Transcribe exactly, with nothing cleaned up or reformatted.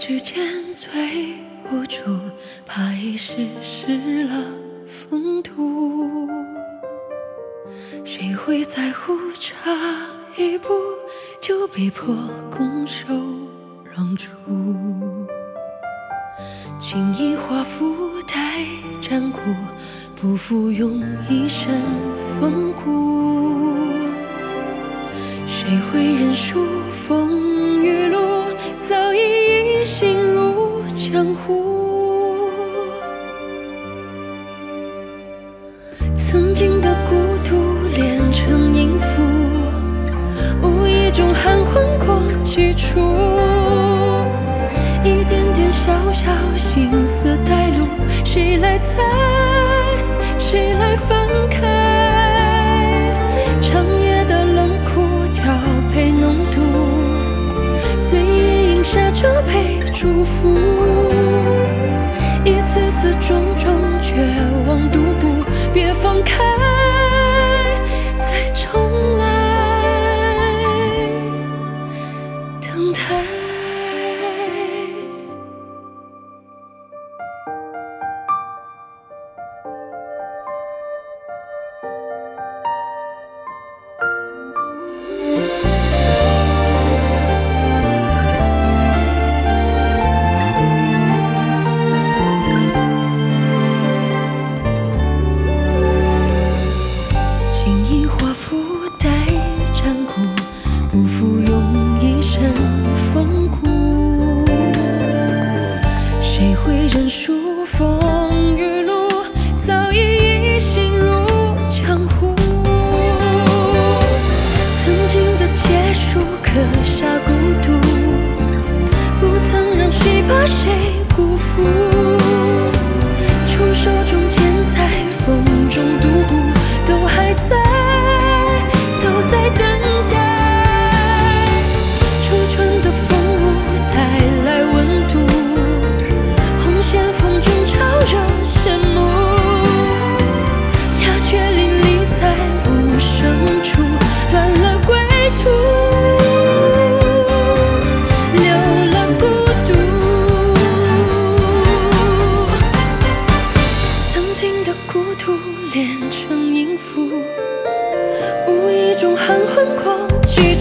指尖最无助，怕遗失失了风度。谁会在乎差一步就被迫拱手让出？轻易画腹待战鼓，不负用一身风骨。谁会认输风雨路，早已一心入江湖。曾经的孤独炼成音符，无意中含混过几处，一点点小小心思带路，谁来猜，谁来翻开？长夜的冷酷调配浓度，随意饮下这杯祝福。一次次种种绝望独步，别放开，再重来，等待。不负用一身风骨，谁会认输风雨路，早已一心入江湖。曾经的结束刻下孤独，不曾让谁把谁辜负。出手中剑在风中独步，都还在，都在等待。炼成音符，无意中含混过几